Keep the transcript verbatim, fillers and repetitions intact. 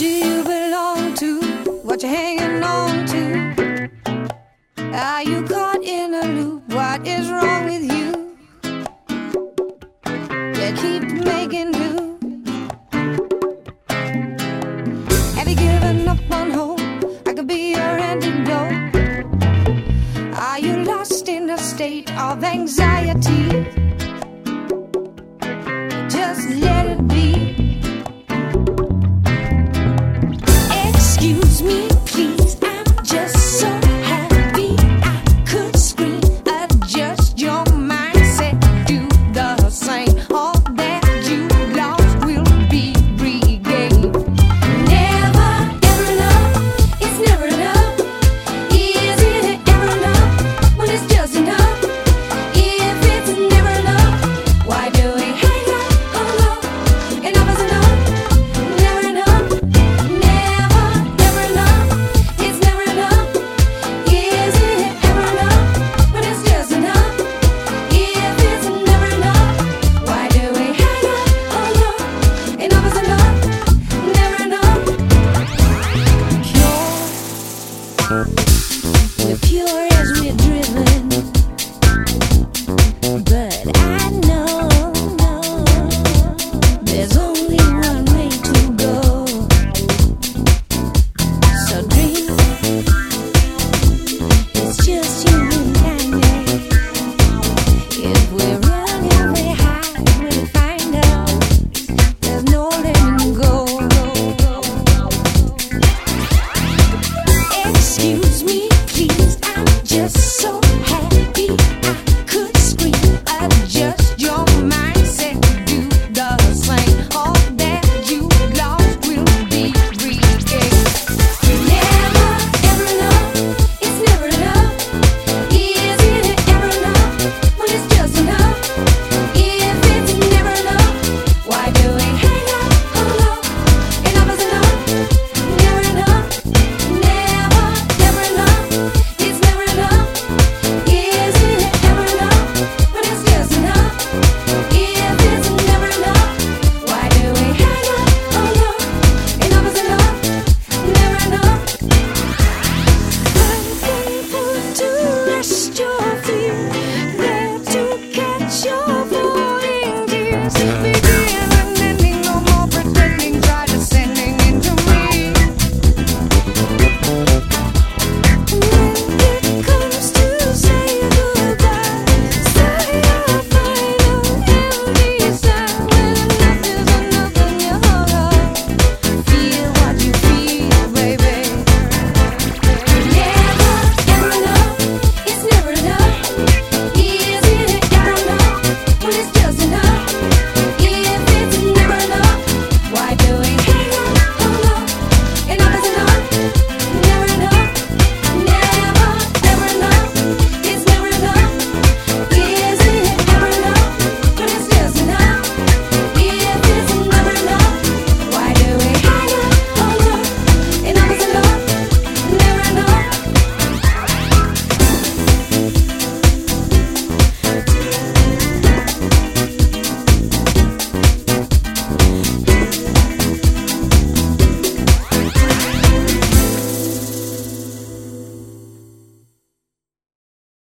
do you belong to? What you hanging on to? Are you caught in a loop? What is wrong with you? You keep making do. Have you given up on hope? I could be your antidote. Are you lost in a state of anxiety? Just let it be. Excuse me, please, I'm just so happy I could scream. Adjust your mindset, do the same. All that you lost will be regained. Never ever enough, it's never enough. Is it ever enough when it's just enough? If it's never enough, why do we hang up? Oh no, enough is enough. Never enough, never, never enough. It's never enough. Is it ever enough when it's just enough? If it's never enough, why do we hang up? Oh no, enough is enough. Never enough. Pure, we're pure as we're driven. But I know there's only one